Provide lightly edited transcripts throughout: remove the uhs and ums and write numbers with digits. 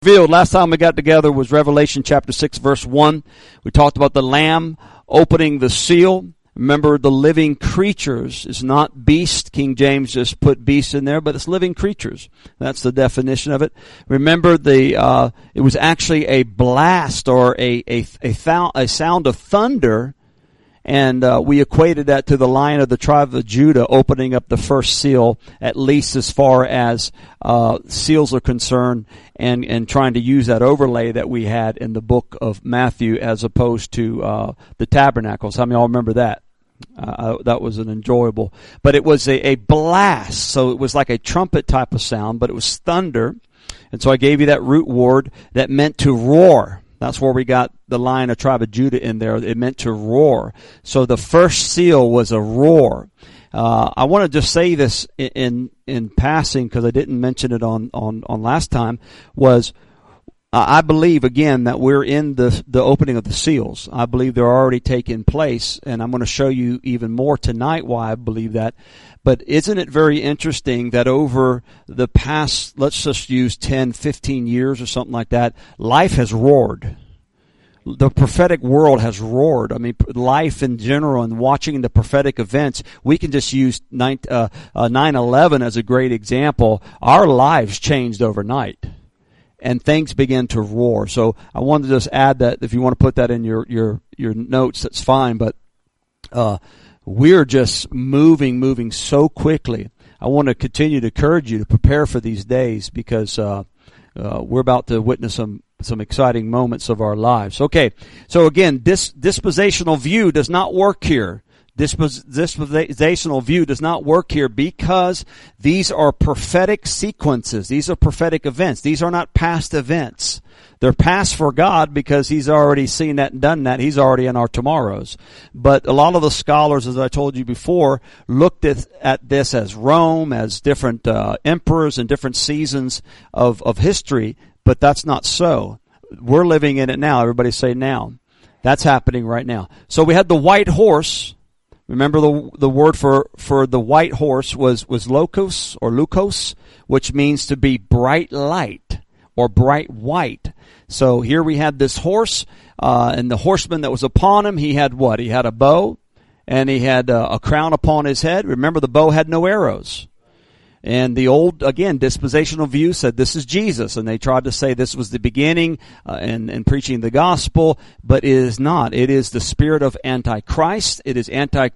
Revealed. Last time we got together was Revelation chapter 6 verse 1. We talked about the Lamb opening the seal. Remember, the living creatures is not beast. King James just put beast in there, but it's living creatures. That's the definition of it. Remember, it was actually a blast or a sound of thunder, and we equated that to the Lion of the tribe of Judah opening up the first seal, at least as far as seals are concerned, and trying to use that overlay that we had in the book of Matthew as opposed to the tabernacles. How many of y'all remember that? That was an enjoyable. But it was a blast, so it was like a trumpet type of sound, but it was thunder. And so I gave you that root word that meant to roar. That's where we got the Lion of tribe of Judah in there. It meant to roar. So the first seal was a roar. I want to just say this in passing, because I didn't mention it on last time, was I believe, again, that we're in the opening of the seals. I believe they're already taking place, and I'm going to show you even more tonight why I believe that. But isn't it very interesting that over the past, let's just use 10, 15 years or something like that, life has roared. The prophetic world has roared. I mean, life in general, and watching the prophetic events, we can just use 9/11 as a great example. Our lives changed overnight, and things began to roar. So I wanted to just add that. If you want to put that in your notes, that's fine. But we're just moving so quickly. I want to continue to encourage you to prepare for these days, because we're about to witness some exciting moments of our lives. Okay, so again, this dispensational view does not work here. Dispensational view does not work here because these are prophetic sequences. These are prophetic events. These are not past events. They're past for God because He's already seen that and done that. He's already in our tomorrows. But a lot of the scholars, as I told you before, looked at this as Rome, as different emperors and different seasons of history. But that's not so. We're living in it now. Everybody say now. That's happening right now. So we had the white horse. Remember the word for the white horse was logos or lukos, which means to be bright light or bright white. So here we had this horse, and the horseman that was upon him, he had what? He had a bow, and he had a crown upon his head. Remember, the bow had no arrows. And the old, again, dispensational view said this is Jesus, and they tried to say this was the beginning and preaching the gospel, but it is not. It is the spirit of Antichrist. It is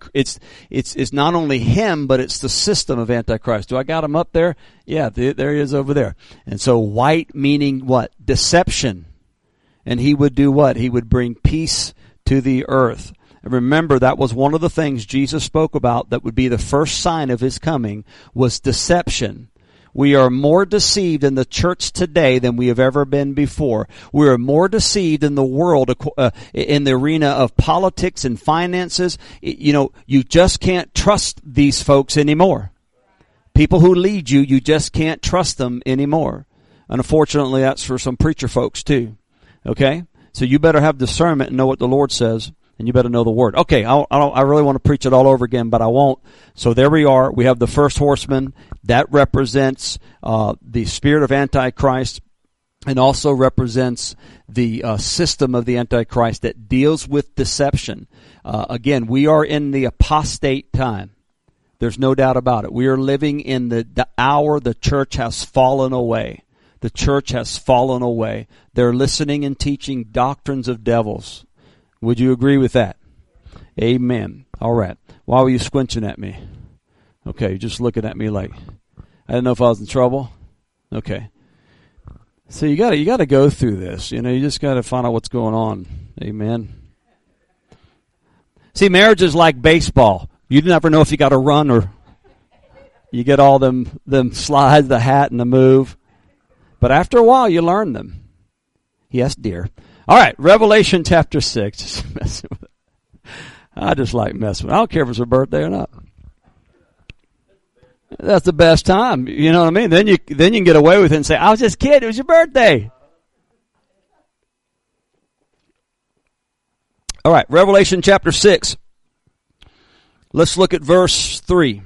it's not only him, but it's the system of Antichrist. Do I got him up there? Yeah, there he is over there. And so white meaning what? Deception. And he would do what? He would bring peace to the earth. And remember, that was one of the things Jesus spoke about that would be the first sign of His coming, was deception. We are more deceived in the church today than we have ever been before. We are more deceived in the world, in the arena of politics and finances. You just can't trust these folks anymore. People who lead you, you just can't trust them anymore. And unfortunately, that's for some preacher folks too. Okay? So you better have discernment and know what the Lord says. And you better know the word. Okay, I really want to preach it all over again, but I won't. So there we are. We have the first horseman. That represents the spirit of Antichrist, and also represents the system of the Antichrist that deals with deception. Again, we are in the apostate time. There's no doubt about it. We are living in the hour the church has fallen away. The church has fallen away. They're listening and teaching doctrines of devils. Would you agree with that? Amen. All right. Why were you squinching at me? Okay, you're just looking at me like I didn't know if I was in trouble. Okay. So you gotta go through this. You just gotta find out what's going on. Amen. See, marriage is like baseball. You never know if you got to run or you get all them slides, the hat, and the move. But after a while, you learn them. Yes, dear. All right, Revelation chapter 6. Just messing with it. I just like messing with it. I don't care if it's her birthday or not. That's the best time. You know what I mean? Then you can get away with it and say, I was just kidding. It was your birthday. All right, Revelation chapter 6. Let's look at verse 3.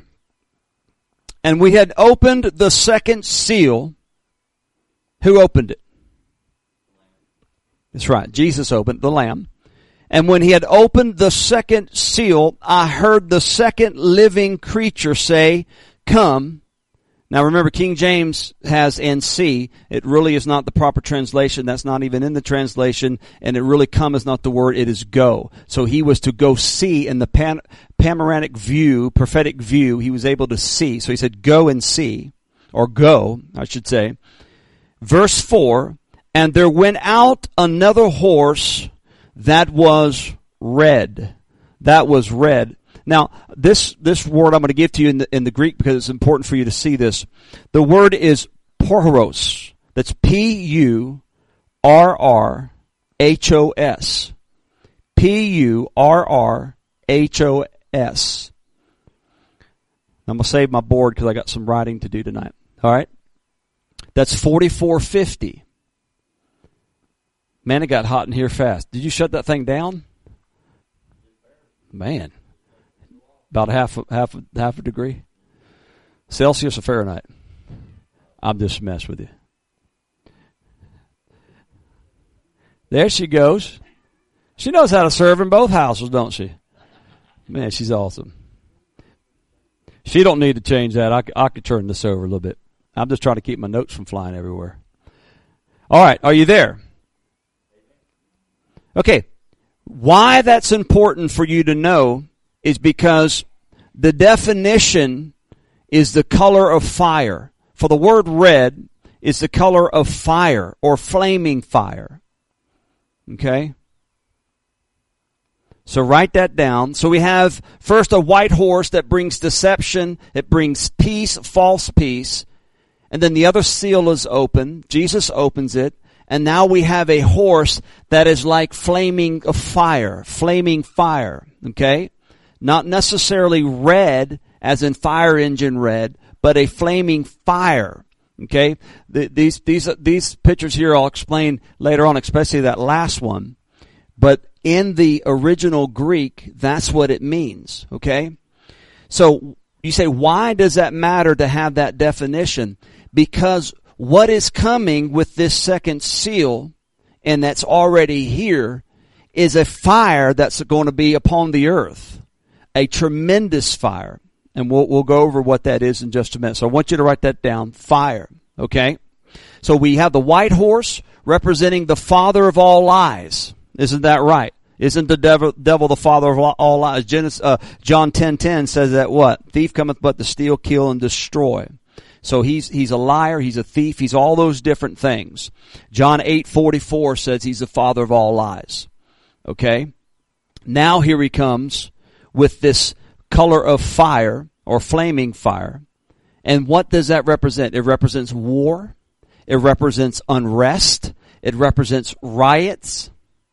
And we had opened the second seal. Who opened it? That's right. Jesus opened the Lamb. And when he had opened the second seal, I heard the second living creature say, "Come." Now remember, King James has "and-see." It really is not the proper translation. That's not even in the translation. And it really "come" is not the word. It is "go." So he was to go see in the panoramic view, prophetic view. He was able to see. So he said, "Go and see." Or "go," I should say. Verse 4, "And there went out another horse that was red." That was red. Now, this word I'm going to give to you in the Greek because it's important for you to see this. The word is porros. That's P-U-R-R-H-O-S. P-U-R-R-H-O-S. I'm going to save my board because I got some writing to do tonight. All right? That's 4450. Man, it got hot in here fast. Did you shut that thing down? Man. About half a degree. Celsius or Fahrenheit? I'm just messing with you. There she goes. She knows how to serve in both houses, don't she? Man, she's awesome. She don't need to change that. I could turn this over a little bit. I'm just trying to keep my notes from flying everywhere. All right, are you there? Okay, why that's important for you to know is because the definition is the color of fire. For the word red is the color of fire or flaming fire. Okay? So write that down. So we have first a white horse that brings deception. It brings peace, false peace. And then the other seal is open. Jesus opens it. And now we have a horse that is like flaming fire. Okay? Not necessarily red, as in fire engine red, but a flaming fire. Okay? These pictures here I'll explain later on, especially that last one. But in the original Greek, that's what it means. Okay? So you say, why does that matter to have that definition? Because what is coming with this second seal, and that's already here, is a fire that's going to be upon the earth. A tremendous fire. And we'll go over what that is in just a minute. So I want you to write that down. Fire. Okay? So we have the white horse representing the father of all lies. Isn't that right? Isn't the devil the father of all lies? John 10:10 says that what? Thief cometh but to steal, kill, and destroy. So he's a liar, he's a thief, he's all those different things. John 8:44 says he's the father of all lies. Okay? Now here he comes with this color of fire or flaming fire. And what does that represent? It represents war. It represents unrest. It represents riots.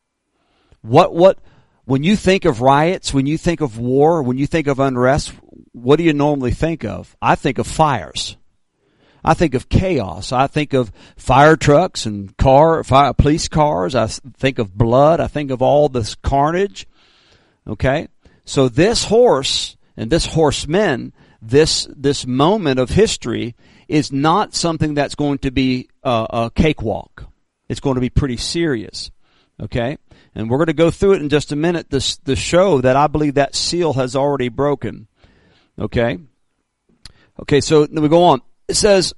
When you think of riots, when you think of war, when you think of unrest, what do you normally think of? I think of fires. I think of chaos. I think of fire trucks and police cars. I think of blood. I think of all this carnage. Okay? So this horse and this horseman, this moment of history is not something that's going to be a cakewalk. It's going to be pretty serious. Okay? And we're going to go through it in just a minute to show that I believe that seal has already broken. Okay? Okay, so we go on. It says,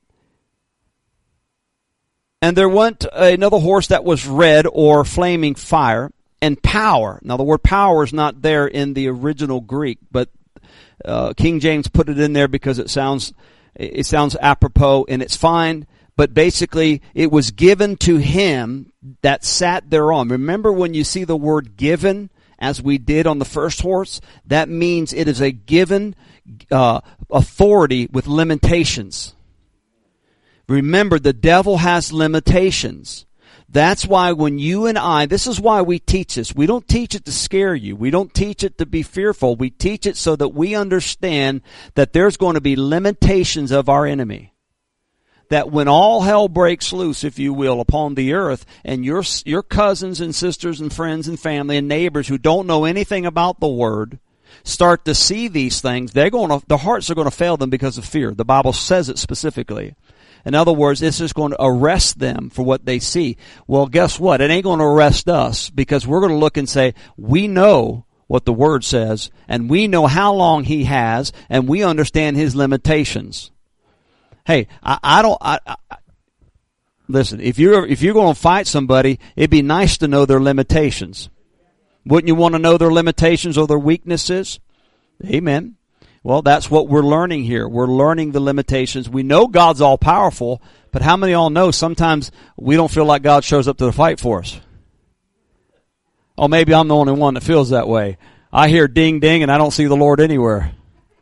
and there went another horse that was red or flaming fire and power. Now the word power is not there in the original Greek, but King James put it in there because it sounds apropos and it's fine. But basically, it was given to him that sat thereon. Remember when you see the word given, as we did on the first horse, that means it is a given authority with limitations. Remember, the devil has limitations. That's why when you and I, this is why we teach this. We don't teach it to scare you. We don't teach it to be fearful. We teach it so that we understand that there's going to be limitations of our enemy. That when all hell breaks loose, if you will, upon the earth, and your cousins and sisters and friends and family and neighbors who don't know anything about the Word start to see these things, their hearts are going to fail them because of fear. The Bible says it specifically. In other words, this is going to arrest them for what they see. Well, guess what? It ain't going to arrest us, because we're going to look and say, we know what the Word says, and we know how long He has, and we understand His limitations. Hey, listen, if you're going to fight somebody, it'd be nice to know their limitations. Wouldn't you want to know their limitations or their weaknesses? Amen. Well, that's what we're learning here. We're learning the limitations. We know God's all powerful, but how many of y'all know sometimes we don't feel like God shows up to the fight for us? Oh, maybe I'm the only one that feels that way. I hear ding, ding, and I don't see the Lord anywhere.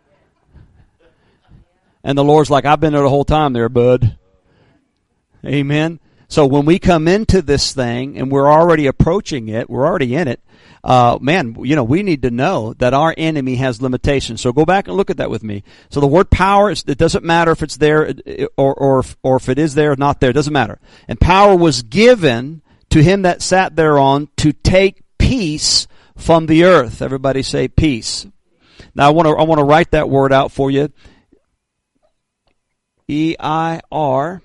And the Lord's like, I've been there the whole time there, bud. Amen. So when we come into this thing and we're already approaching it, we're already in it, we need to know that our enemy has limitations. So go back and look at that with me. So the word power, it doesn't matter if it's there or if it is there or not there. It doesn't matter. And power was given to him that sat thereon to take peace from the earth. Everybody say peace. Now I want to write that word out for you. EIRENE,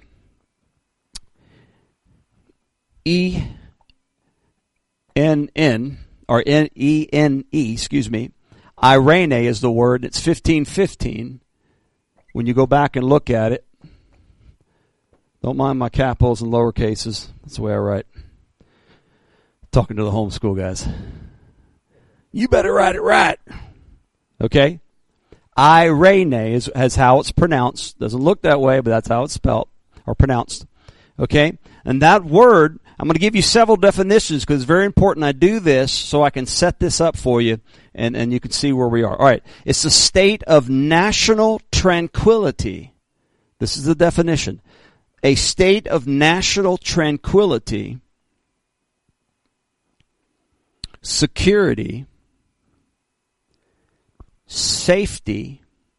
or NENE, excuse me. Irene is the word. It's 1515. When you go back and look at it, don't mind my capitals and lower cases. That's the way I write. Talking to the homeschool guys. You better write it right. Okay? Irene is how it's pronounced. Doesn't look that way, but that's how it's spelled or pronounced. Okay? And that word, I'm going to give you several definitions because it's very important I do this so I can set this up for you and you can see where we are. All right. It's a state of national tranquility. This is the definition. A state of national tranquility, security, safety,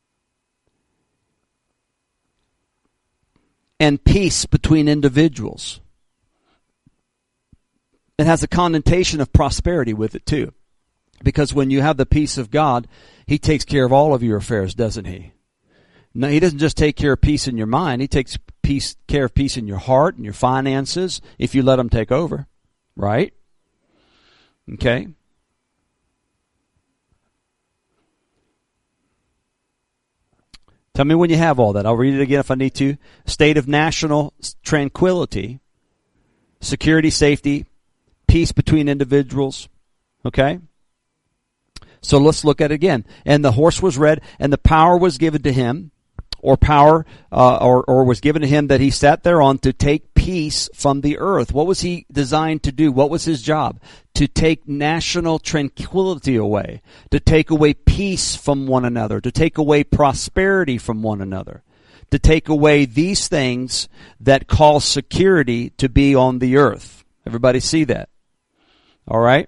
and peace between individuals. It has a connotation of prosperity with it too. Because when you have the peace of God, He takes care of all of your affairs, doesn't He? No, He doesn't just take care of peace in your mind. He takes care of peace in your heart and your finances if you let Him take over. Right? Okay? Tell me when you have all that. I'll read it again if I need to. State of national tranquility, security, safety, peace between individuals. Okay? So let's look at it again. And the horse was red, and the power was given to him, or power, or was given to him that he sat thereon to take peace from the earth. What was he designed to do? What was his job? To take national tranquility away, to take away peace from one another, to take away prosperity from one another, to take away these things that cause security to be on the earth. Everybody see that? All right?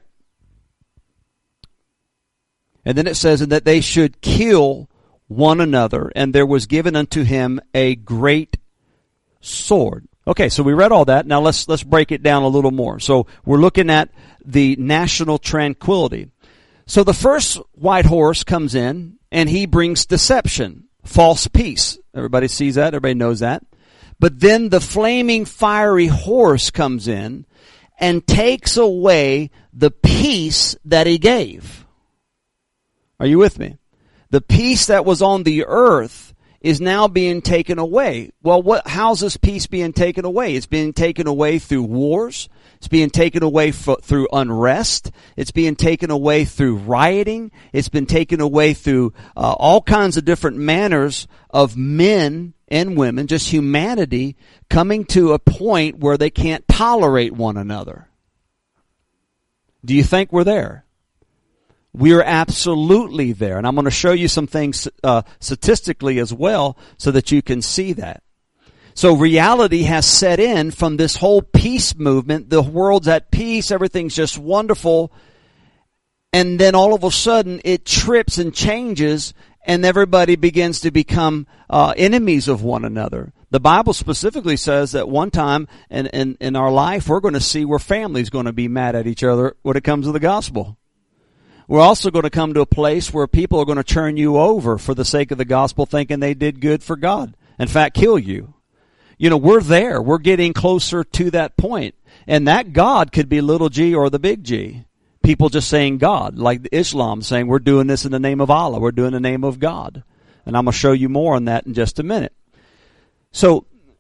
And then it says, and that they should kill one another, and there was given unto him a great sword. Okay, so we read all that. Now let's break it down a little more. So we're looking at the national tranquility. So the first white horse comes in, and he brings deception, false peace. Everybody sees that. Everybody knows that. But then the flaming fiery horse comes in and takes away the peace that he gave. Are you with me? The peace that was on the earth is now being taken away. Well, how's this peace being taken away? It's being taken away through wars. It's being taken away through unrest. It's being taken away through rioting. It's been taken away through all kinds of different manners of men and women, just humanity, coming to a point where they can't tolerate one another. Do you think we're there? We are absolutely there. And I'm going to show you some things statistically as well so that you can see that. So reality has set in from this whole peace movement. The world's at peace. Everything's just wonderful. And then all of a sudden it trips and changes and everybody begins to become enemies of one another. The Bible specifically says that one time in our life we're going to see where families going to be mad at each other when it comes to the gospel. We're also going to come to a place where people are going to turn you over for the sake of the gospel thinking they did good for God. In fact, kill you. we're there. We're getting closer to that point. And that God could be little g or the big G. People just saying God, like Islam saying we're doing this in the name of Allah. We're doing the name of God. And I'm going to show you more on that in just a minute. So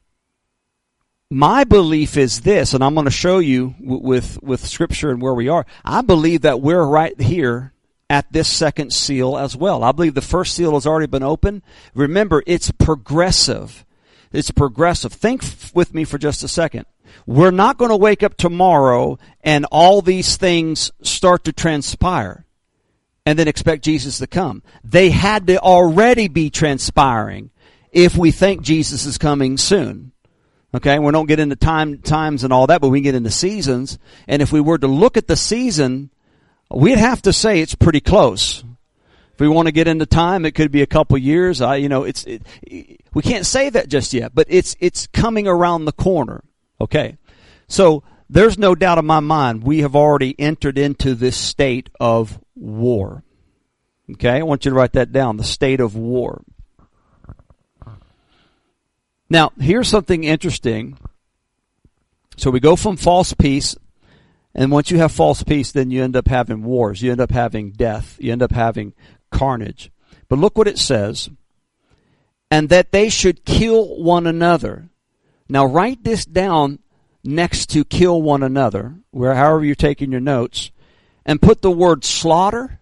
my belief is this, and I'm going to show you with Scripture and where we are. I believe that we're right here at this second seal as well. I believe the first seal has already been opened. Remember, it's progressive. It's progressive. Think with me for just a second. We're not going to wake up tomorrow and all these things start to transpire and then expect Jesus to come. They had to already be transpiring if we think Jesus is coming soon. Okay, we don't get into times and all that, but we get into seasons. And if we were to look at the season, we'd have to say it's pretty close. If we want to get into time, it could be a couple years. We can't say that just yet, but it's coming around the corner. Okay, so there's no doubt in my mind we have already entered into this state of war. Okay, I want you to write that down, the state of war. Now, here's something interesting. So we go from false peace, and once you have false peace, then you end up having wars. You end up having death. You end up having carnage. But look what it says. And that they should kill one another. Now, write this down next to kill one another, however you're taking your notes, and put the word slaughter,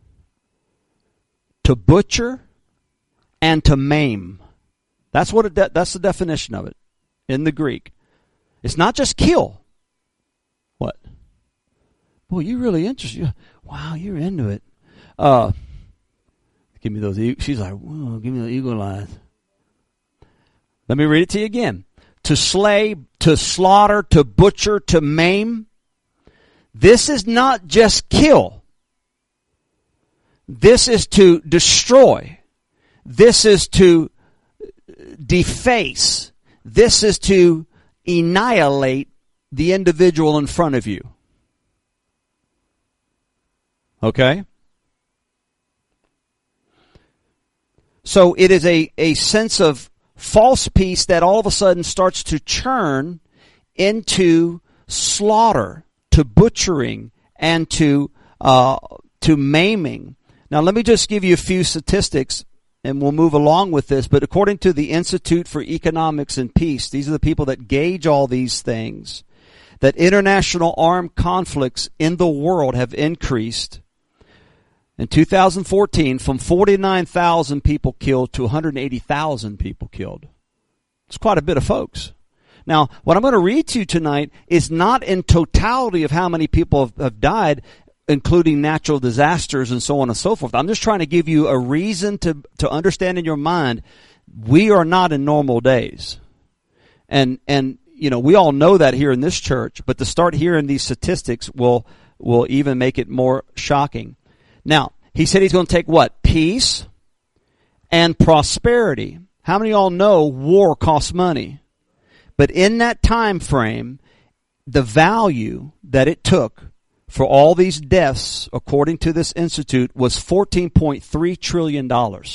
to butcher, and to maim. That's that's the definition of it in the Greek. It's not just kill. What? Boy, you're really interested. Wow, you're into it. Give me those. She's like, whoa, give me the eagle eyes. Let me read it to you again. To slay, to slaughter, to butcher, to maim. This is not just kill. This is to destroy. This is to deface. This is to annihilate the individual in front of you. Okay? So it is a sense of false peace that all of a sudden starts to churn into slaughter, to butchering, and to maiming. Now let me just give you a few statistics and we'll move along with this. But according to the Institute for Economics and Peace, these are the people that gauge all these things, that international armed conflicts in the world have increased in 2014 from 49,000 people killed to 180,000 people killed. It's quite a bit of folks. Now, what I'm going to read to you tonight is not in totality of how many people have died, including natural disasters and so on and so forth. I'm just trying to give you a reason to understand in your mind, we are not in normal days. And we all know that here in this church, but to start hearing these statistics will even make it more shocking. Now, he said he's going to take what? Peace and prosperity. How many of y'all know war costs money? But in that time frame, the value that it took for all these deaths, according to this institute, was $14.3 trillion.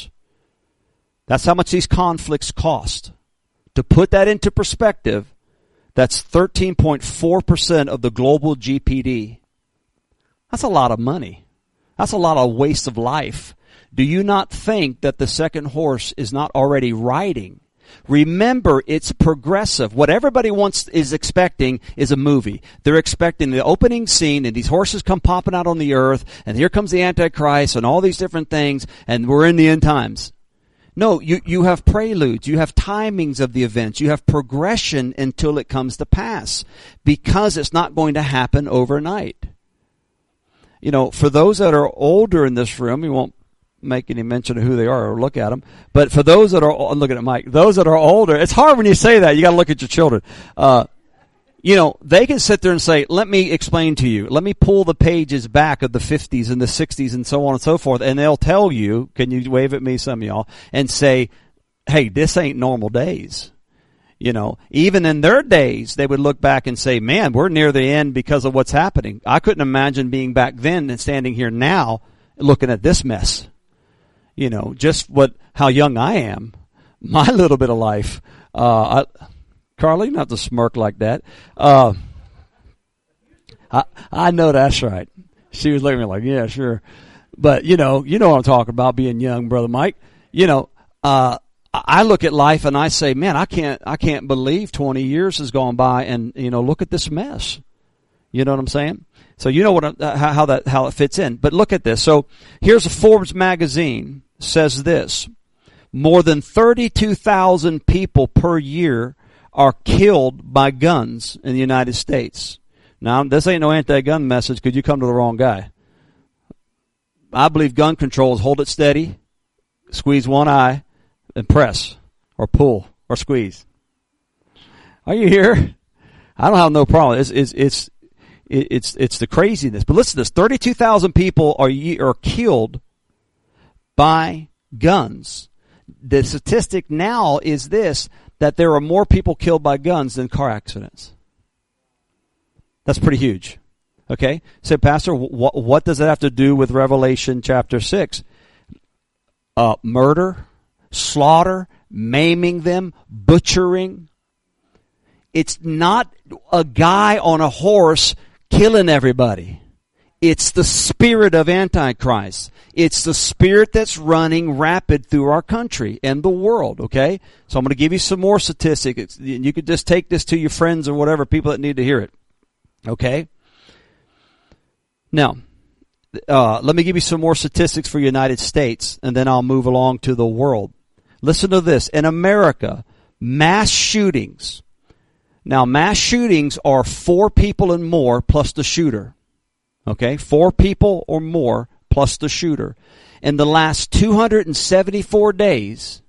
That's how much these conflicts cost. To put that into perspective, that's 13.4% of the global GDP. That's a lot of money. That's a lot of waste of life. Do you not think that the second horse is not already riding? Remember, it's progressive. What everybody is expecting is a movie. They're expecting the opening scene and these horses come popping out on the earth and here comes the Antichrist and all these different things and we're in the end times. No, you have preludes. You have timings of the events. You have progression until it comes to pass because it's not going to happen overnight. For those that are older in this room, you won't make any mention of who they are or look at them. But for those that are, looking at Mike, those that are older, it's hard when you say that. You got to look at your children. They can sit there and say, let me explain to you. Let me pull the pages back of the 50s and the 60s and so on and so forth. And they'll tell you, can you wave at me, some of y'all, and say, hey, this ain't normal days. Even in their days, they would look back and say, man, we're near the end because of what's happening. I couldn't imagine being back then and standing here now looking at this mess. Just how young I am, my little bit of life. Carly, you don't have to smirk like that. I know that's right. She was looking at me like, yeah, sure. But, you know what I'm talking about, being young, Brother Mike. I look at life and I say, man, I can't believe 20 years has gone by and, look at this mess. You know what I'm saying? So you know how it fits in. But look at this. So here's a Forbes magazine says this. More than 32,000 people per year are killed by guns in the United States. Now, this ain't no anti-gun message because you come to the wrong guy. I believe gun control is hold it steady, squeeze one eye, and press, or pull, or squeeze. Are you here? I don't have no problem. It's the craziness. But listen to this: 32,000 people are killed by guns. The statistic now is this: that there are more people killed by guns than car accidents. That's pretty huge. Okay? So, Pastor, what does it have to do with Revelation chapter 6? Murder, slaughter, maiming them, butchering. It's not a guy on a horse killing everybody. It's the spirit of Antichrist. It's the spirit that's running rapid through our country and the world, okay? So I'm going to give you some more statistics. You could just take this to your friends or whatever, people that need to hear it, okay? Now, let me give you some more statistics for the United States, and then I'll move along to the world. Listen to this. In America, mass shootings. Now, mass shootings are 4 people and more plus the shooter. Okay? 4 people or more plus the shooter. In the last 274 days,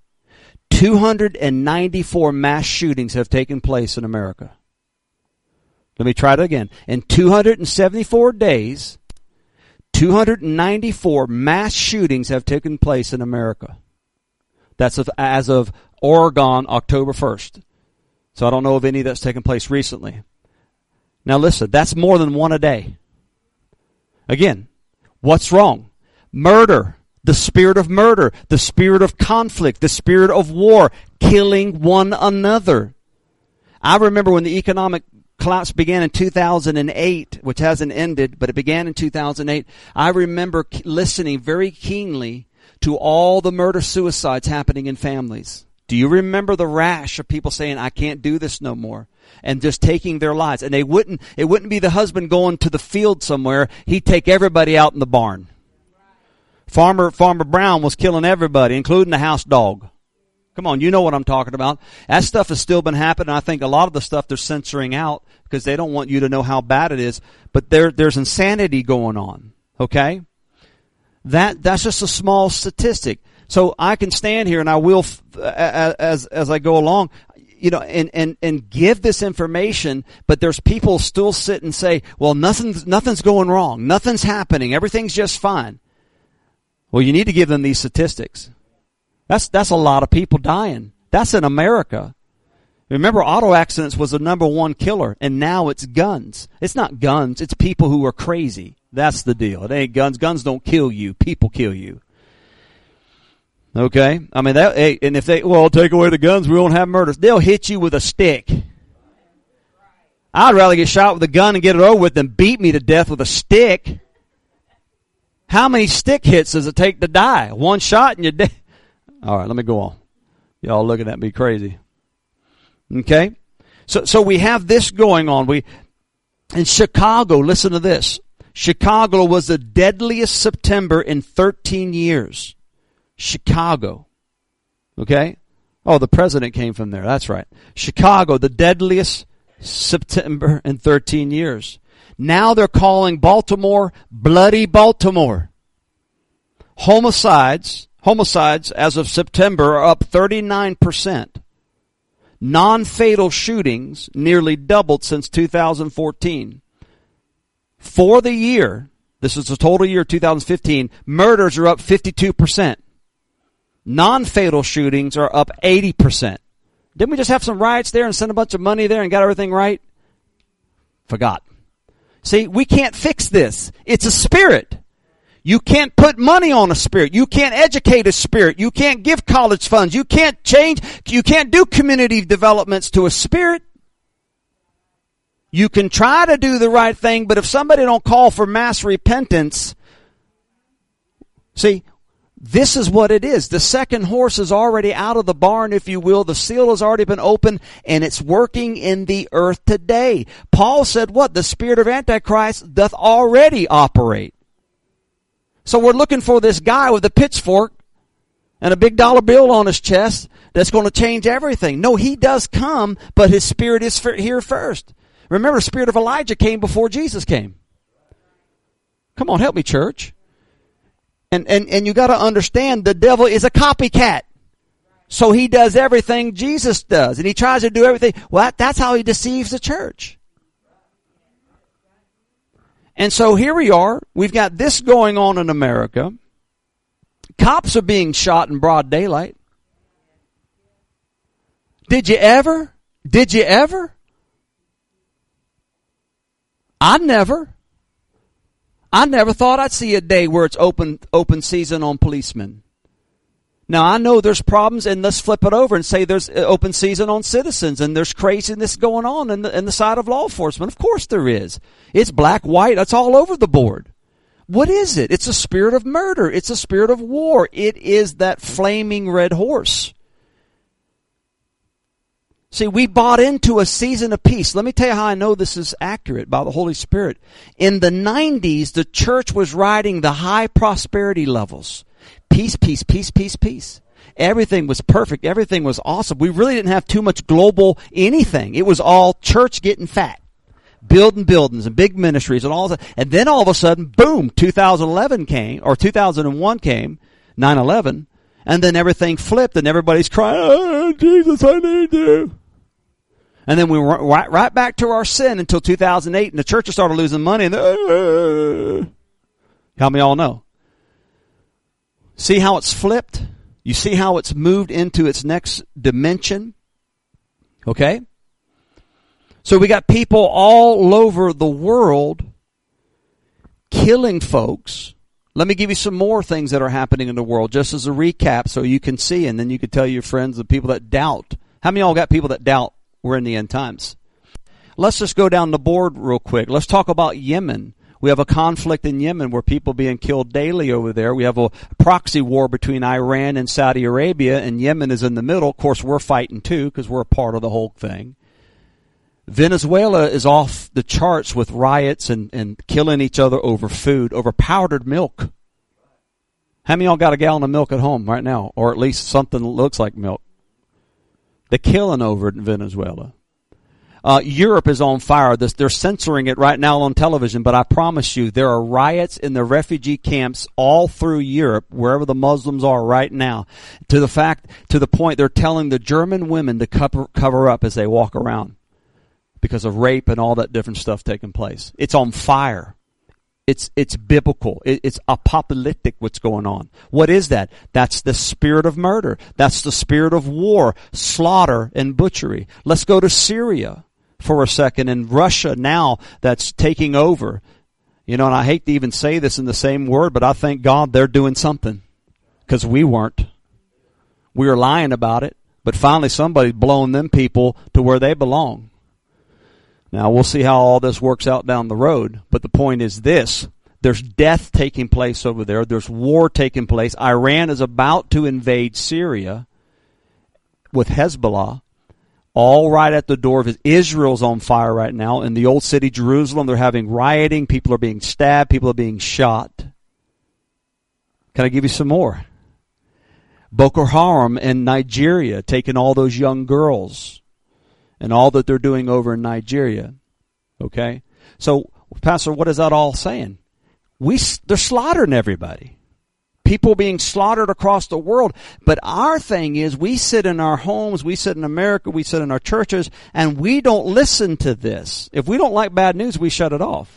294 mass shootings have taken place in America. Let me try it again. In 274 days, 294 mass shootings have taken place in America. That's as of Oregon, October 1st. So I don't know of any that's taken place recently. Now listen, that's more than one a day. Again, what's wrong? Murder, the spirit of murder, the spirit of conflict, the spirit of war, killing one another. I remember when the economic collapse began in 2008, which hasn't ended, but it began in 2008. I remember listening very keenly to all the murder-suicides happening in families. Do you remember the rash of people saying, I can't do this no more, and just taking their lives? And it wouldn't be the husband going to the field somewhere. He'd take everybody out in the barn. Farmer Brown was killing everybody, including the house dog. Come on, you know what I'm talking about. That stuff has still been happening. I think a lot of the stuff they're censoring out because they don't want you to know how bad it is. But there's insanity going on. Okay? That's just a small statistic. So I can stand here and I will, as I go along, and give this information, but there's people still sit and say, well, nothing's going wrong. Nothing's happening. Everything's just fine. Well, you need to give them these statistics. That's a lot of people dying. That's in America. Remember, auto accidents was the number one killer, and now it's guns. It's not guns. It's people who are crazy. That's the deal. It ain't guns. Guns don't kill you. People kill you. Okay? I mean, and if take away the guns, we won't have murders. They'll hit you with a stick. I'd rather get shot with a gun and get it over with than beat me to death with a stick. How many stick hits does it take to die? One shot and you're dead. All right, let me go on. Y'all looking at me crazy. Okay? So we have this going on. In Chicago, listen to this. Chicago was the deadliest September in 13 years. Chicago. Okay? Oh, the president came from there. That's right. Chicago, the deadliest September in 13 years. Now they're calling Baltimore Bloody Baltimore. Homicides as of September are up 39%. Non-fatal shootings nearly doubled since 2014. For the year, this is the total year 2015, murders are up 52%. Non-fatal shootings are up 80%. Didn't we just have some riots there and send a bunch of money there and got everything right? Forgot. See, we can't fix this. It's a spirit. You can't put money on a spirit. You can't educate a spirit. You can't give college funds. You can't do community developments to a spirit. You can try to do the right thing, but if somebody don't call for mass repentance, see, this is what it is. The second horse is already out of the barn, if you will. The seal has already been opened, and it's working in the earth today. Paul said what? The spirit of Antichrist doth already operate. So we're looking for this guy with a pitchfork and a big dollar bill on his chest that's going to change everything. No, he does come, but his spirit is here first. Remember, the spirit of Elijah came before Jesus came. Come on, help me, church. And you got to understand, the devil is a copycat. So he does everything Jesus does, and he tries to do everything. Well, that's how he deceives the church. And so here we are. We've got this going on in America. Cops are being shot in broad daylight. Did you ever? I never thought I'd see a day where it's open season on policemen. Now, I know there's problems, and let's flip it over and say there's open season on citizens, and there's craziness going on in the side of law enforcement. Of course there is. It's black, white, it's all over the board. What is it? It's a spirit of murder. It's a spirit of war. It is that flaming red horse. See, we bought into a season of peace. Let me tell you how I know this is accurate by the Holy Spirit. In the 90s, the church was riding the high prosperity levels. Peace, peace, peace, peace, peace. Everything was perfect. Everything was awesome. We really didn't have too much global anything. It was all church getting fat. Building buildings and big ministries and all that. And then all of a sudden, boom, 2011 came, or 2001 came, 9/11, and then everything flipped and everybody's crying, oh, Jesus, I need you. And then we went right back to our sin until 2008, and the churches started losing money. And how many all know? See how it's flipped? You see how it's moved into its next dimension? Okay? So we got people all over the world killing folks. Let me give you some more things that are happening in the world, just as a recap so you can see, and then you can tell your friends, the people that doubt. How many of y'all got people that doubt we're in the end times? Let's just go down the board real quick. Let's talk about Yemen. We have a conflict in Yemen where people are being killed daily over there. We have a proxy war between Iran and Saudi Arabia, and Yemen is in the middle. Of course, we're fighting too because we're a part of the whole thing. Venezuela is off the charts with riots and killing each other over food, over powdered milk. How many of y'all got a gallon of milk at home right now, or at least something that looks like milk? They're killing over it in Venezuela. Europe is on fire. They're censoring it right now on television, but I promise you there are riots in the refugee camps all through Europe, wherever the Muslims are right now, to the point they're telling the German women to cover up as they walk around because of rape and all that different stuff taking place. It's on fire. It's biblical. It's apocalyptic what's going on. What is that? That's the spirit of murder. That's the spirit of war, slaughter, and butchery. Let's go to Syria for a second, and Russia now that's taking over. You know, and I hate to even say this in the same word, but I thank God they're doing something because we weren't. We were lying about it, but finally somebody's blowing them people to where they belong. Now, we'll see how all this works out down the road, but the point is this. There's death taking place over there. There's war taking place. Iran is about to invade Syria with Hezbollah, all right at the door of it. Israel's on fire right now. In the old city, Jerusalem, they're having rioting. People are being stabbed. People are being shot. Can I give you some more? Boko Haram in Nigeria taking all those young girls and all that they're doing over in Nigeria. Okay? So, Pastor, what is that all saying? They're slaughtering everybody. People being slaughtered across the world. But our thing is we sit in our homes, we sit in America, we sit in our churches, and we don't listen to this. If we don't like bad news, we shut it off.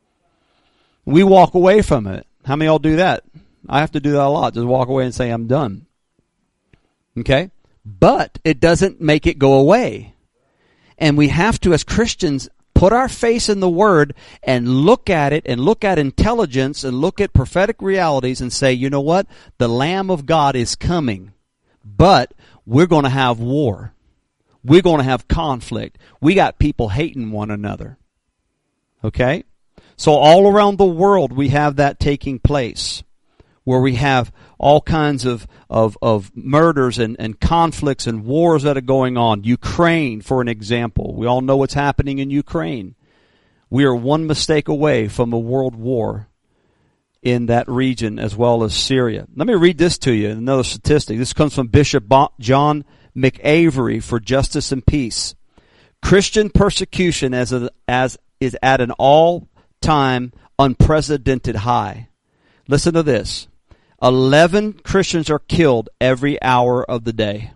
We walk away from it. How many of y'all do that? I have to do that a lot. Just walk away and say, I'm done. Okay? But it doesn't make it go away. And we have to, as Christians, put our face in the Word and look at it and look at intelligence and look at prophetic realities and say, you know what? The Lamb of God is coming, but we're going to have war. We're going to have conflict. We got people hating one another. Okay? So all around the world we have that taking place, where we have all kinds of murders and conflicts and wars that are going on. Ukraine, for an example. We all know what's happening in Ukraine. We are one mistake away from a world war in that region, as well as Syria. Let me read this to you, another statistic. This comes from Bishop John McAvery for Justice and Peace. Christian persecution is at an all-time unprecedented high. Listen to this. 11 Christians are killed every hour of the day.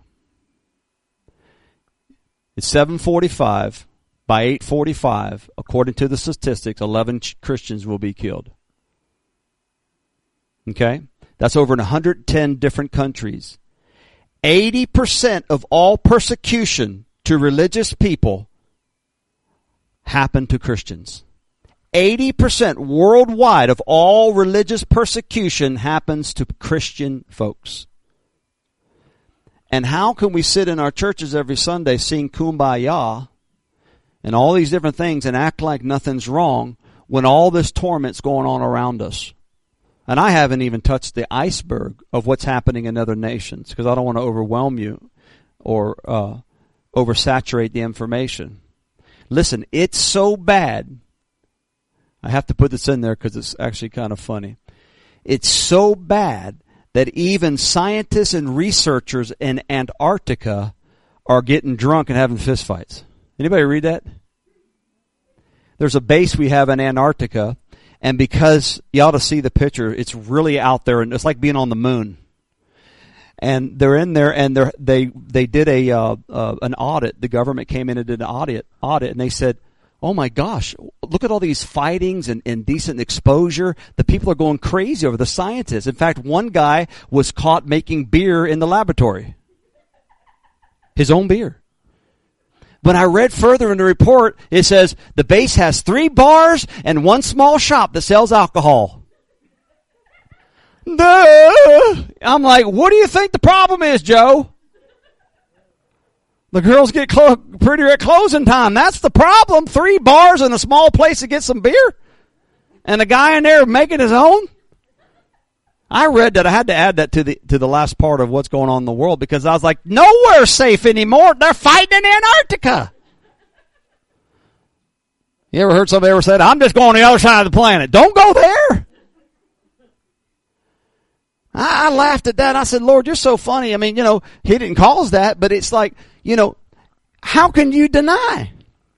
It's 7:45. By 8:45, according to the statistics, 11 Christians will be killed. Okay? That's over in 110 different countries. 80% of all persecution to religious people happen to Christians. 80% worldwide of all religious persecution happens to Christian folks. And how can we sit in our churches every Sunday sing Kumbaya and all these different things and act like nothing's wrong when all this torment's going on around us? And I haven't even touched the iceberg of what's happening in other nations, because I don't want to overwhelm you or oversaturate the information. Listen, it's so bad. I have to put this in there because it's actually kind of funny. It's so bad that even scientists and researchers in Antarctica are getting drunk and having fistfights. Anybody read that? There's a base we have in Antarctica, and because you ought to see the picture, it's really out there, and it's like being on the moon. And they're in there, and they did an audit. The government came in and did an audit, and they said, oh my gosh, look at all these fightings and indecent exposure. The people are going crazy over the scientists. In fact, one guy was caught making beer in the laboratory. His own beer. When I read further in the report, it says the base has 3 bars and 1 small shop that sells alcohol. Duh! I'm like, what do you think the problem is, Joe? The girls get prettier at closing time. That's the problem. 3 bars and a small place to get some beer? And a guy in there making his own? I read that. I had to add that to the last part of what's going on in the world, because I was like, nowhere's safe anymore. They're fighting in Antarctica. You ever heard somebody ever said, I'm just going to the other side of the planet? Don't go there. I laughed at that. I said, Lord, you're so funny. I mean, he didn't cause that, but it's like, how can you deny?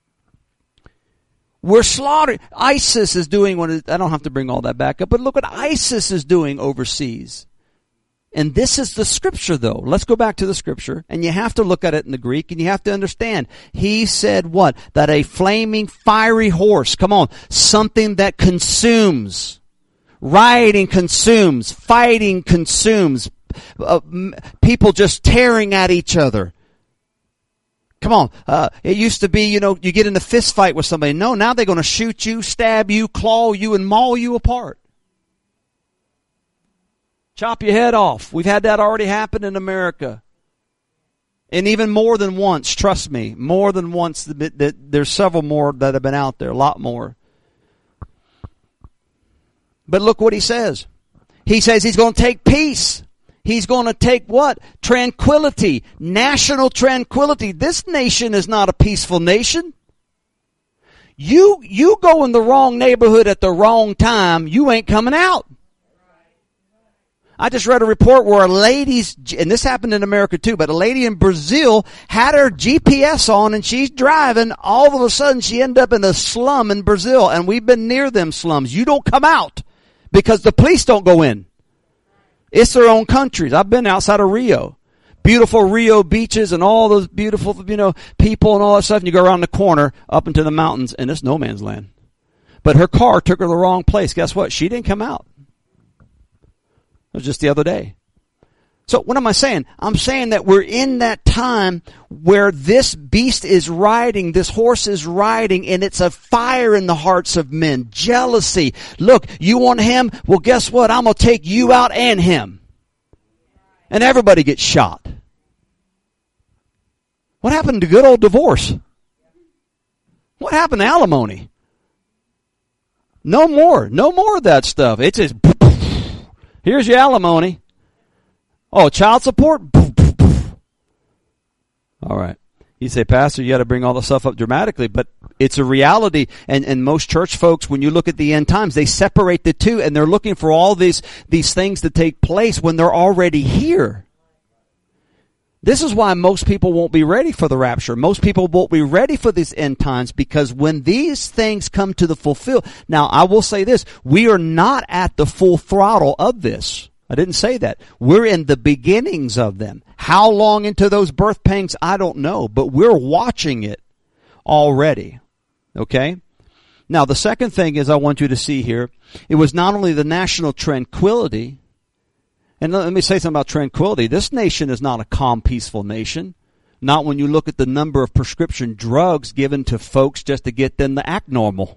We're slaughtering. ISIS is doing I don't have to bring all that back up, but look what ISIS is doing overseas. And this is the scripture, though. Let's go back to the scripture, and you have to look at it in the Greek, and you have to understand. He said what? That a flaming, fiery horse, come on, something that consumes. Rioting consumes. Fighting consumes. People just tearing at each other. Come on. It used to be, you get in a fist fight with somebody. No, now they're going to shoot you, stab you, claw you, and maul you apart. Chop your head off. We've had that already happen in America. And even more than once, trust me, more than once. There's several more that have been out there, a lot more. But look what he says. He says he's going to take peace. He's going to take what? Tranquility. National tranquility. This nation is not a peaceful nation. You go in the wrong neighborhood at the wrong time, you ain't coming out. I just read a report where and this happened in America too, but a lady in Brazil had her GPS on and she's driving. All of a sudden she ended up in a slum in Brazil, and we've been near them slums. You don't come out because the police don't go in. It's their own countries. I've been outside of Rio. Beautiful Rio beaches and all those beautiful, people and all that stuff. And you go around the corner up into the mountains, and it's no man's land. But her car took her the wrong place. Guess what? She didn't come out. It was just the other day. So what am I saying? I'm saying that we're in that time where this beast is riding, this horse is riding, and it's a fire in the hearts of men. Jealousy. Look, you want him? Well, guess what? I'm going to take you out and him. And everybody gets shot. What happened to good old divorce? What happened to alimony? No more. No more of that stuff. It's just, here's your alimony. Oh, child support? All right. You say, Pastor, you got to bring all the stuff up dramatically, but it's a reality. And most church folks, when you look at the end times, they separate the two, and they're looking for all these things to take place when they're already here. This is why most people won't be ready for the rapture. Most people won't be ready for these end times, because when these things come to the fulfill. Now, I will say this. We are not at the full throttle of this. I didn't say that. We're in the beginnings of them. How long into those birth pangs, I don't know, but we're watching it already. Okay? Now, the second thing is I want you to see here, it was not only the national tranquility, and let me say something about tranquility. This nation is not a calm, peaceful nation. Not when you look at the number of prescription drugs given to folks just to get them to act normal.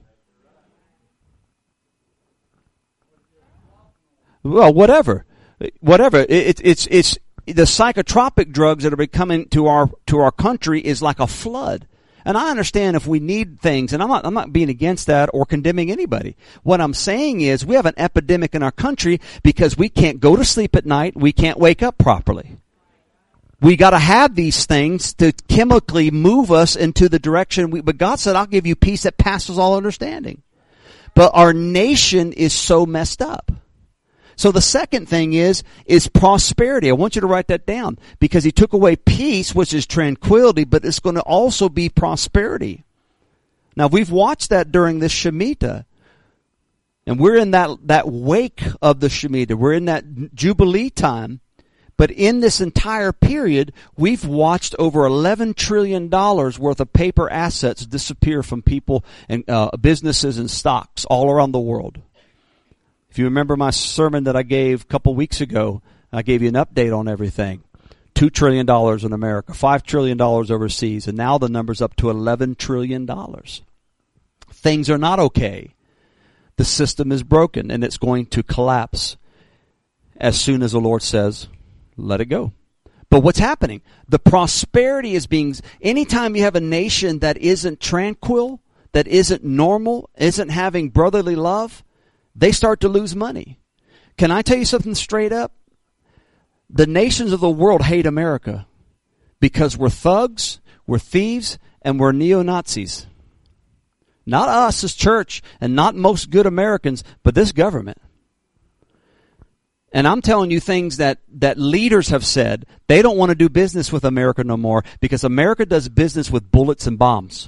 Well, whatever. It's the psychotropic drugs that are coming to our country is like a flood. And I understand if we need things, and I'm not being against that or condemning anybody. What I'm saying is we have an epidemic in our country because we can't go to sleep at night, we can't wake up properly. We got to have these things to chemically move us into the direction but God said, I'll give you peace that passes all understanding. But our nation is so messed up. So the second thing is prosperity. I want you to write that down, because he took away peace, which is tranquility, but it's going to also be prosperity. Now, we've watched that during this Shemitah, and we're in that wake of the Shemitah. We're in that Jubilee time, but in this entire period, we've watched over $11 trillion worth of paper assets disappear from people and businesses and stocks all around the world. If you remember my sermon that I gave a couple weeks ago, I gave you an update on everything. $2 trillion in America, $5 trillion overseas, and now the number's up to $11 trillion. Things are not okay. The system is broken, and it's going to collapse as soon as the Lord says, let it go. But what's happening? The prosperity is being, anytime you have a nation that isn't tranquil, that isn't normal, isn't having brotherly love, they start to lose money. Can I tell you something straight up? The nations of the world hate America because we're thugs, we're thieves, and we're neo-Nazis. Not us as church and not most good Americans, but this government. And I'm telling you things that leaders have said. They don't want to do business with America no more because America does business with bullets and bombs.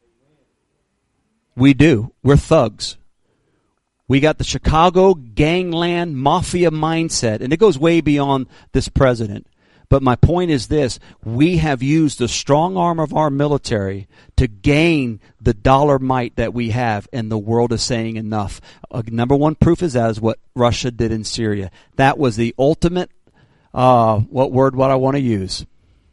We do. We're thugs. We got the Chicago gangland mafia mindset, and it goes way beyond this president. But my point is this. We have used the strong arm of our military to gain the dollar might that we have, and the world is saying enough. Number one proof is that is what Russia did in Syria. That was the ultimate, what I want to use?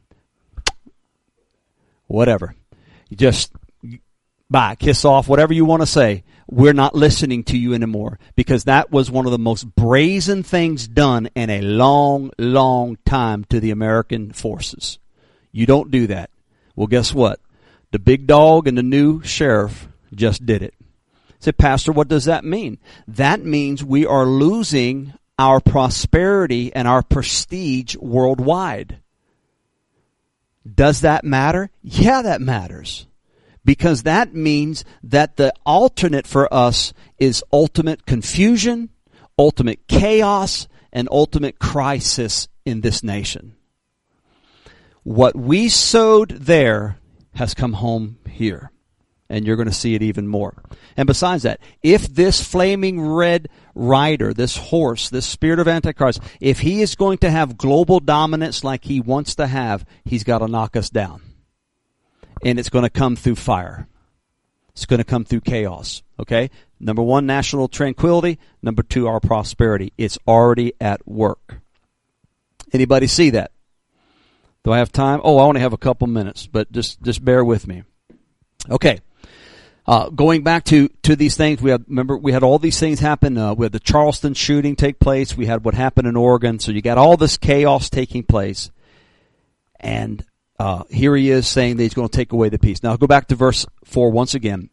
Whatever. You just, bye, kiss off, whatever you want to say. We're not listening to you anymore, because that was one of the most brazen things done in a long, long time to the American forces. You don't do that. Well, guess what? The big dog and the new sheriff just did it. I said, Pastor, what does that mean? That means we are losing our prosperity and our prestige worldwide. Does that matter? Yeah, that matters. Because that means that the alternate for us is ultimate confusion, ultimate chaos, and ultimate crisis in this nation. What we sowed there has come home here. And you're going to see it even more. And besides that, if this flaming red rider, this horse, this spirit of Antichrist, if he is going to have global dominance like he wants to have, he's got to knock us down. And it's going to come through fire. It's going to come through chaos. Okay? Number one, national tranquility. Number two, our prosperity. It's already at work. Anybody see that? Do I have time? Oh, I only have a couple minutes, but just bear with me. Okay. Going back to these things, we had all these things happen. We had the Charleston shooting take place. We had what happened in Oregon. So you got all this chaos taking place. And here he is saying that he's going to take away the peace. Now go back to verse 4 once again.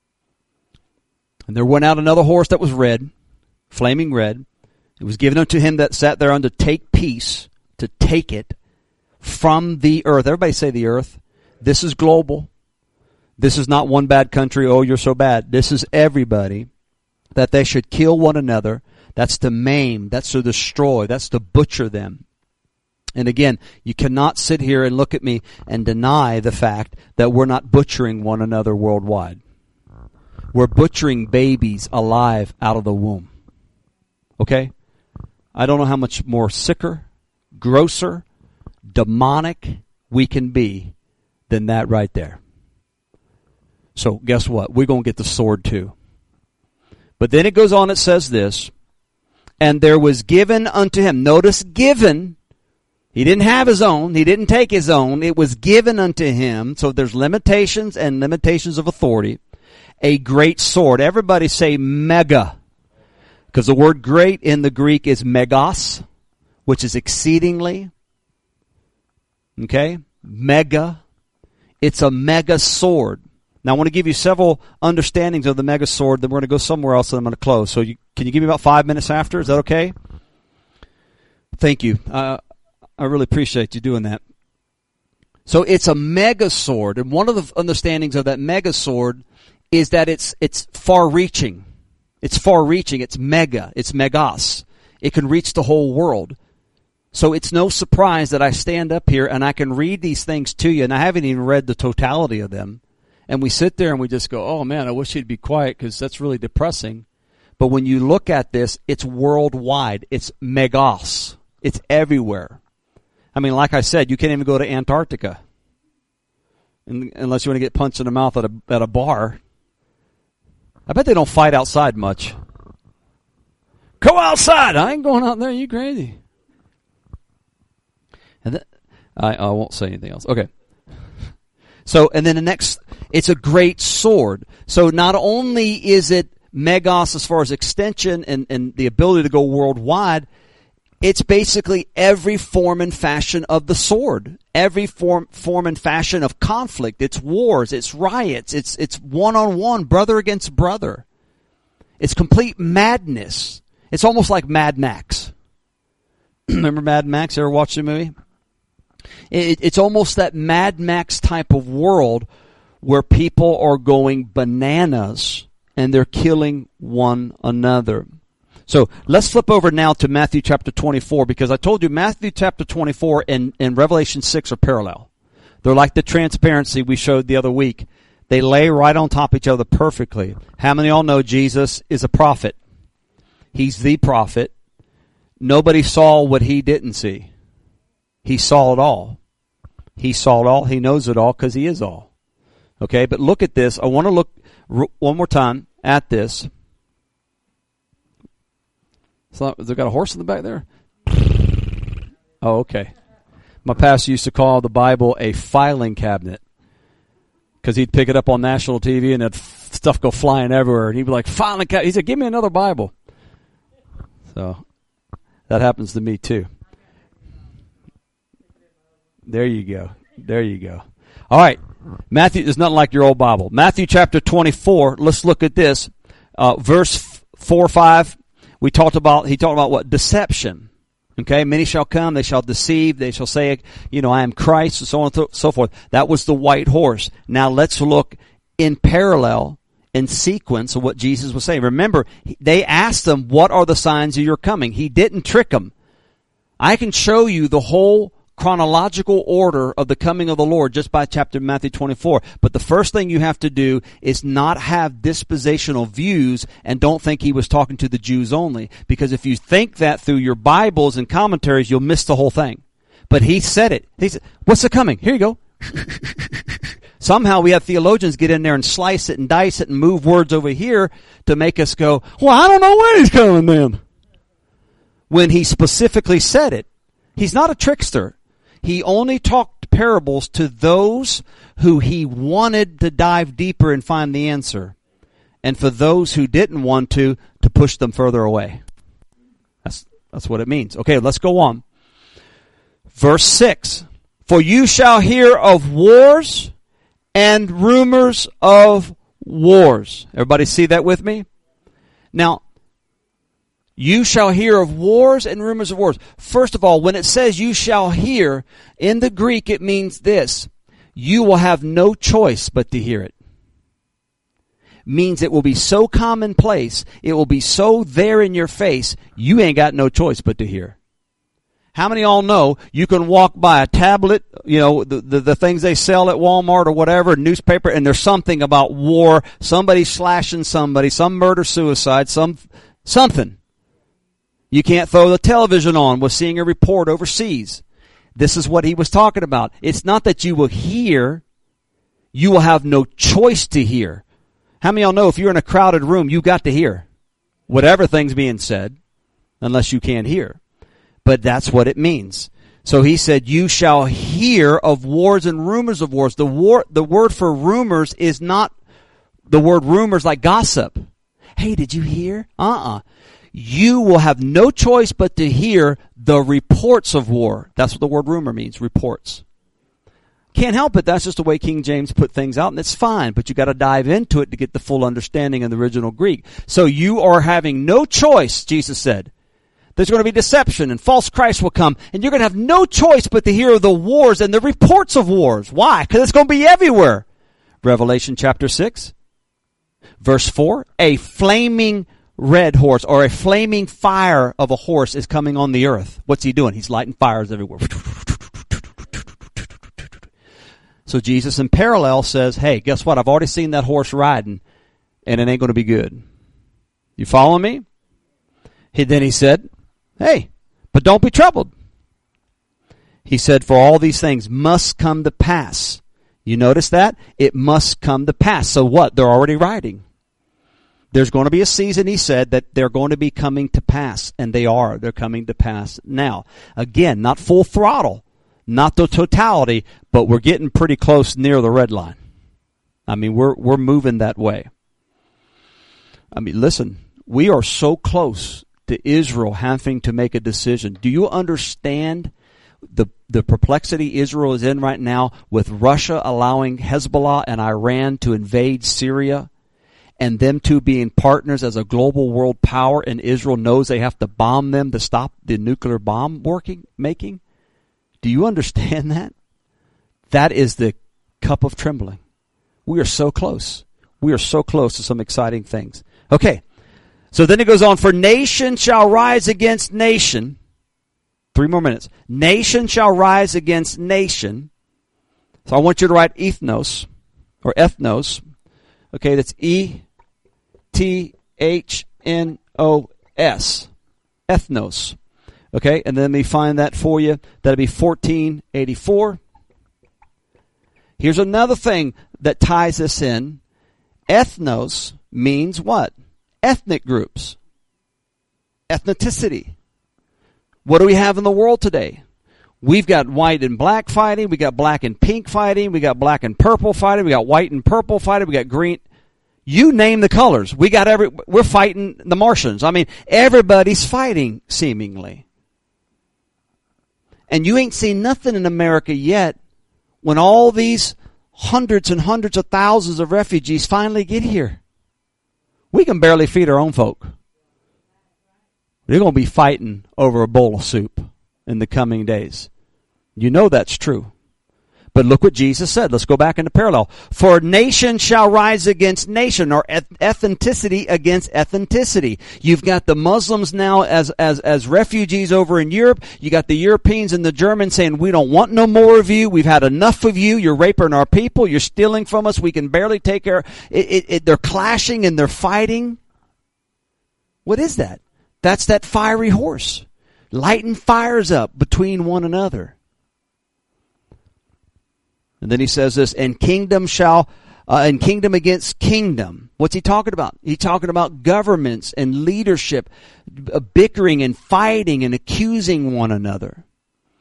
And there went out another horse that was red, flaming red. It was given unto him that sat thereon to take peace, to take it from the earth. Everybody say the earth. This is global. This is not one bad country, oh, you're so bad. This is everybody, that they should kill one another. That's to maim, that's to destroy, that's to butcher them. And again, you cannot sit here and look at me and deny the fact that we're not butchering one another worldwide. We're butchering babies alive out of the womb. Okay? I don't know how much more sicker, grosser, demonic we can be than that right there. So guess what? We're going to get the sword too. But then it goes on, it says this, and there was given unto him. Notice given. He didn't have his own. He didn't take his own. It was given unto him. So there's limitations and limitations of authority. A great sword. Everybody say mega. Because the word great in the Greek is megas, which is exceedingly. Okay? Mega. It's a mega sword. Now, I want to give you several understandings of the mega sword. Then we're going to go somewhere else and I'm going to close. So can you give me about 5 minutes after? Is that okay? Thank you. I really appreciate you doing that. So it's a mega sword. And one of the understandings of that mega sword is that it's far-reaching. It's far-reaching. It's mega. It's megas. It can reach the whole world. So it's no surprise that I stand up here and I can read these things to you, and I haven't even read the totality of them. And we sit there and we just go, oh man, I wish he'd be quiet because that's really depressing. But when you look at this, it's worldwide. It's megas. It's everywhere. I mean, like I said, you can't even go to Antarctica unless you want to get punched in the mouth at a bar. I bet they don't fight outside much. Go outside. I ain't going out there. You crazy. And I won't say anything else. Okay. So, and then the next, it's a great sword. So not only is it megas as far as extension and the ability to go worldwide, it's basically every form and fashion of the sword. Every form and fashion of conflict. It's wars, it's riots, it's one-on-one, brother against brother. It's complete madness. It's almost like Mad Max. Remember Mad Max? Ever watched the movie? It's almost that Mad Max type of world where people are going bananas and they're killing one another. So let's flip over now to Matthew chapter 24, because I told you Matthew chapter 24 and Revelation 6 are parallel. They're like the transparency we showed the other week. They lay right on top of each other perfectly. How many of y'all know Jesus is a prophet? He's the prophet. Nobody saw what he didn't see. He saw it all. He saw it all. He knows it all because he is all. Okay, but look at this. I want to look one more time at this. So, they got a horse in the back there? Oh, okay. My pastor used to call the Bible a filing cabinet because he'd pick it up on national TV and that stuff go flying everywhere. And he'd be like, filing cabinet. He said, give me another Bible. So that happens to me too. There you go. There you go. All right. Matthew is nothing like your old Bible. Matthew chapter 24. Let's look at this. Verse 4 or 5. He talked about what? Deception. Okay. Many shall come. They shall deceive. They shall say, I am Christ, and so on and so forth. That was the white horse. Now let's look in parallel, in sequence of what Jesus was saying. Remember, they asked him, what are the signs of your coming? He didn't trick them. I can show you the whole chronological order of the coming of the Lord just by chapter Matthew 24. But the first thing you have to do is not have dispensational views and don't think he was talking to the Jews only. Because if you think that through your Bibles and commentaries, you'll miss the whole thing. But he said it. He said, what's the coming? Here you go. Somehow we have theologians get in there and slice it and dice it and move words over here to make us go, well, I don't know when he's coming then. When he specifically said it. He's not a trickster. He only talked parables to those who he wanted to dive deeper and find the answer. And for those who didn't want to push them further away. That's what it means. Okay, let's go on. Verse 6. For you shall hear of wars and rumors of wars. Everybody see that with me? Now, you shall hear of wars and rumors of wars. First of all, when it says you shall hear, in the Greek it means this. You will have no choice but to hear it. Means it will be so commonplace, it will be so there in your face, you ain't got no choice but to hear. How many of y'all know you can walk by a tablet, the things they sell at Walmart or whatever, newspaper, and there's something about war, somebody slashing somebody, some murder, suicide, something. You can't throw the television on with seeing a report overseas. This is what he was talking about. It's not that you will hear, you will have no choice to hear. How many of y'all know if you're in a crowded room, you got to hear whatever thing's being said, unless you can't hear. But that's what it means. So he said, you shall hear of wars and rumors of wars. The word for rumors is not the word rumors like gossip. Hey, did you hear? You will have no choice but to hear the reports of war. That's what the word rumor means, reports. Can't help it. That's just the way King James put things out, and it's fine. But you got to dive into it to get the full understanding in the original Greek. So you are having no choice, Jesus said. There's going to be deception, and false Christ will come, and you're going to have no choice but to hear of the wars and the reports of wars. Why? Because it's going to be everywhere. Revelation chapter 6, verse 4, a flaming red horse, or a flaming fire of a horse is coming on the earth. What's he doing? He's lighting fires everywhere. So Jesus in parallel says, hey, guess what? I've already seen that horse riding, and it ain't going to be good. You follow me? Then he said, hey, but don't be troubled. He said, for all these things must come to pass. You notice that? It must come to pass. So what? They're already riding. There's going to be a season, he said, that they're going to be coming to pass. And they are. They're coming to pass now. Again, not full throttle. Not the totality, but we're getting pretty close near the red line. I mean, we're moving that way. I mean, listen, we are so close to Israel having to make a decision. Do you understand the perplexity Israel is in right now with Russia allowing Hezbollah and Iran to invade Syria and them two being partners as a global world power, and Israel knows they have to bomb them to stop the nuclear bomb making? Do you understand that? That is the cup of trembling. We are so close. We are so close to some exciting things. Okay. So then it goes on, for nation shall rise against nation. 3 more minutes. Nation shall rise against nation. So I want you to write ethnos, or ethnos. Okay, that's E-T-H-N-O-S. Ethnos. Okay, and then let me find that for you. That'll be 1484. Here's another thing that ties us in. Ethnos means what? Ethnic groups. Ethnicity. What do we have in the world today? We've got white and black fighting. We got black and pink fighting. We got black and purple fighting. We got white and purple fighting. We got green. You name the colors. We're fighting the Martians. I mean, everybody's fighting, seemingly. And you ain't seen nothing in America yet when all these hundreds and hundreds of thousands of refugees finally get here. We can barely feed our own folk. They're going to be fighting over a bowl of soup in the coming days. You know that's true. But look what Jesus said. Let's go back into parallel. For nation shall rise against nation, or ethnicity against ethnicity. You've got the Muslims now as refugees over in Europe. You got the Europeans and the Germans saying, we don't want no more of you. We've had enough of you. You're raping our people. You're stealing from us. We can barely take care. They're clashing and they're fighting. What is that? That's that fiery horse, lighting fires up between one another. And then he says this, and kingdom against kingdom. What's he talking about? He's talking about governments and leadership bickering and fighting and accusing one another.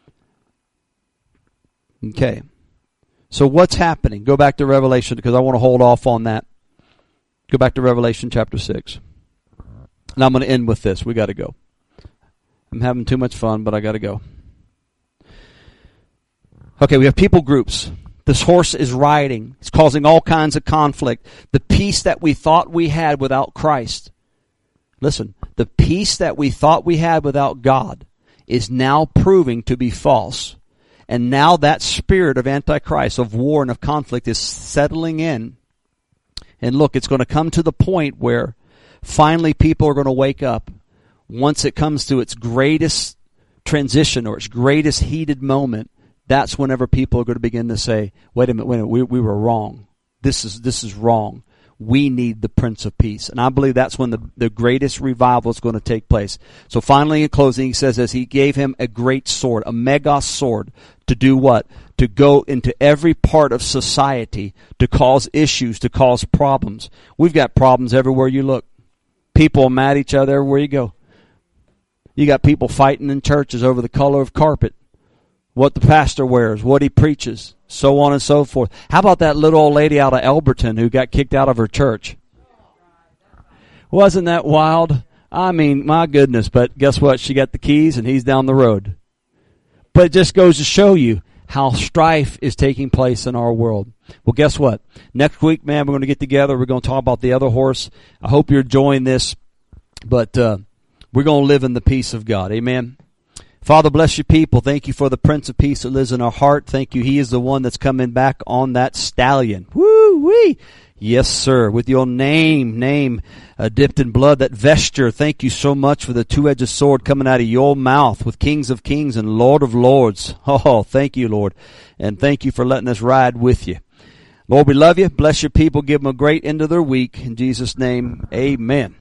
Okay. So what's happening? Go back to Revelation because I want to hold off on that. Go back to Revelation chapter 6. And I'm going to end with this. We got to go. I'm having too much fun, but I got to go. Okay, we have people groups. This horse is riding. It's causing all kinds of conflict. The peace that we thought we had without Christ. Listen, the peace that we thought we had without God is now proving to be false. And now that spirit of Antichrist, of war and of conflict is settling in. And look, it's going to come to the point where finally people are going to wake up once it comes to its greatest transition or its greatest heated moment. That's whenever people are going to begin to say, wait a minute, we were wrong. This is wrong. We need the Prince of Peace. And I believe that's when the greatest revival is going to take place. So finally in closing, he says, as he gave him a great sword, a megas sword, to do what? To go into every part of society, to cause issues, to cause problems. We've got problems everywhere you look. People are mad at each other everywhere you go. You got people fighting in churches over the color of carpet, what the pastor wears, what he preaches, so on and so forth. How about that little old lady out of Elberton who got kicked out of her church? Wasn't that wild? I mean, my goodness, but guess what? She got the keys and he's down the road. But it just goes to show you how strife is taking place in our world. Well, guess what? Next week, man, we're going to get together. We're going to talk about the other horse. I hope you're enjoying this, but we're going to live in the peace of God. Amen. Father, bless your people. Thank you for the Prince of Peace that lives in our heart. Thank you. He is the one that's coming back on that stallion. Woo-wee. Yes, sir. With your name dipped in blood, that vesture. Thank you so much for the two-edged sword coming out of your mouth with kings of kings and Lord of lords. Oh, thank you, Lord. And thank you for letting us ride with you. Lord, we love you. Bless your people. Give them a great end of their week. In Jesus' name, amen.